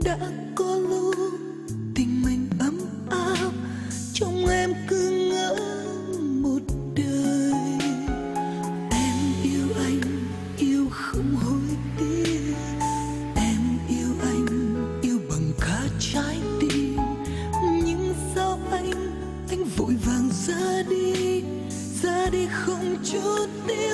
đã có lúc tình mình ấm áp, trong em cứ ngỡ một đời. Em yêu anh, yêu không hối tiếc. Em yêu anh, yêu bằng cả trái tim. Nhưng sao anh vội vàng ra đi không chút tiếc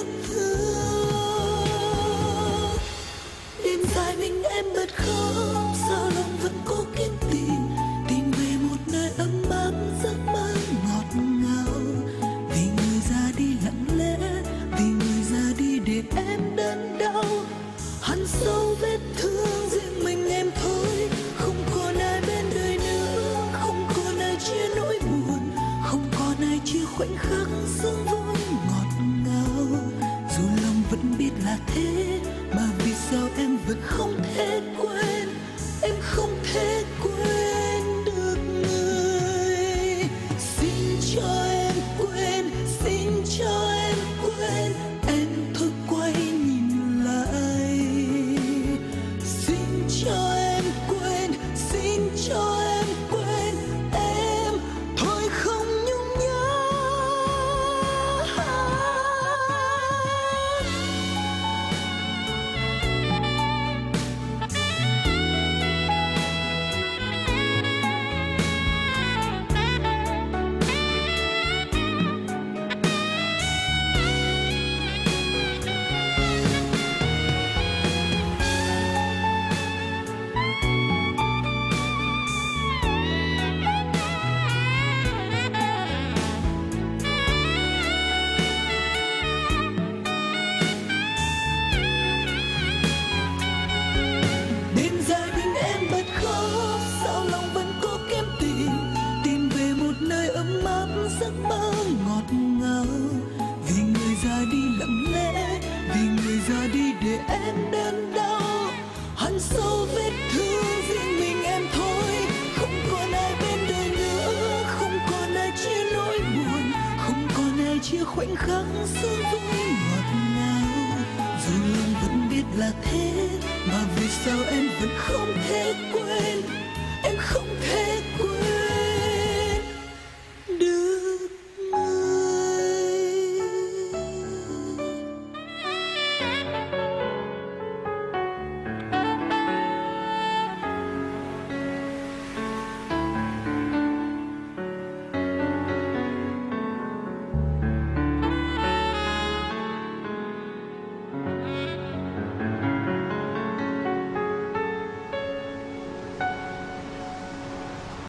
thương. Đêm dài mình em bật khóc, sao lòng vẫn cố kiếm tìm về một nơi ấm áp, giấc mơ ngọt ngào. Vì người ra đi lặng lẽ, vì người ra đi để em đớn đau. Hằn sâu vết thương riêng mình em thôi, không còn ai bên đời nữa, không còn ai chia nỗi buồn, không còn ai chia khoảnh khắc sương vui ngọt ngào. Dù lòng vẫn biết là thế, mà vì sao em vẫn không thể quên, em không thể quên được người. Xin cho em quên, xin cho em quên, em thôi quay nhìn lại. Xin cho em quên, xin cho em quên, em thôi không nhung nhớ. Đêm dài mình em bật khóc, sao lòng vẫn cố kiếm tìm về một nơi ấm áp, giấc mơ ngọt ngào. Vì người ra đi lặng lẽ, vì người ra đi để em đớn đau. Hằn sâu vết thương riêng mình em thôi, không còn ai bên đời nữa, không còn ai chia nỗi buồn, không còn ai chia khoảnh khắc sương vui ngọt ngào. Dù lòng vẫn biết là thế, mà vì sao em vẫn không thể quên,